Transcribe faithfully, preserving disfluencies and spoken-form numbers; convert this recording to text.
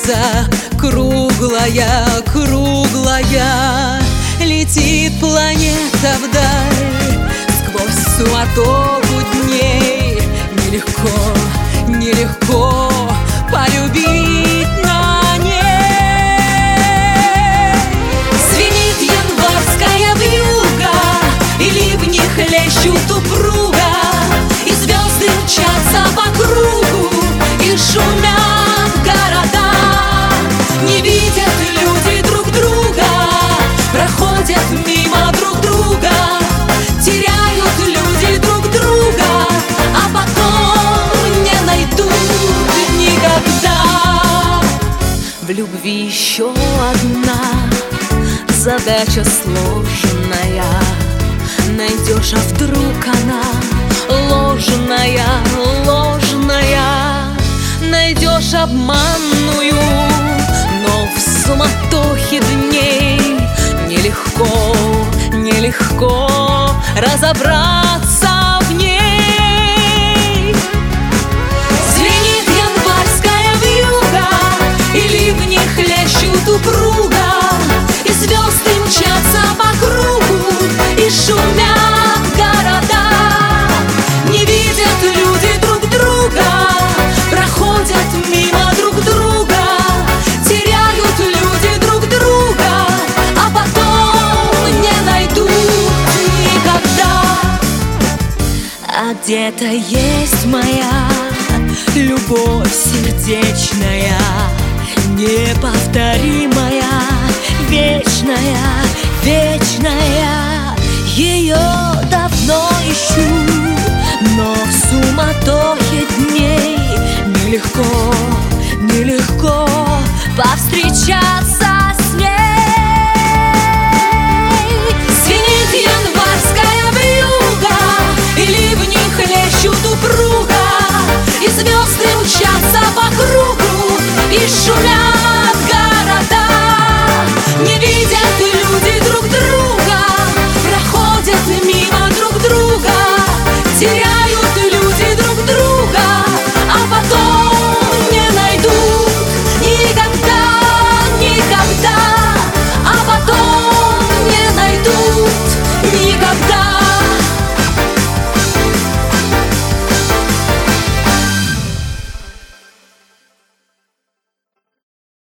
улица круглая, круглая, летит планета вдаль сквозь суматоху дней. Нелегко, нелегко полюбить на ней. Звенит январская вьюга, и ливни хлещут упруга, и звезды мчатся по кругу, и шумят города. Не видят люди друг друга, проходят мимо друг друга, теряют люди друг друга, а потом не найдут никогда. В любви еще одна задача сложная. Найдешь, а вдруг она ложная, ложная. Найдешь обманную, но в суматохе дней нелегко, нелегко разобраться в ней. Звенит январская вьюга, и ливни хлещут упруга, и звезды мчатся по кругу, и шумят города. Не видят люди друг друга, проходят мимо друг друга, теряют люди друг друга, а потом не найдут никогда. А где-то есть моя любовь сердечная, неповторимая, вечная, вечная. Ее давно ищу, но в суматохе дней нелегко, нелегко повстречаться с ней. Звенит январская вьюга, и ливни хлещут упруга, и звезды мчатся по кругу, и шумят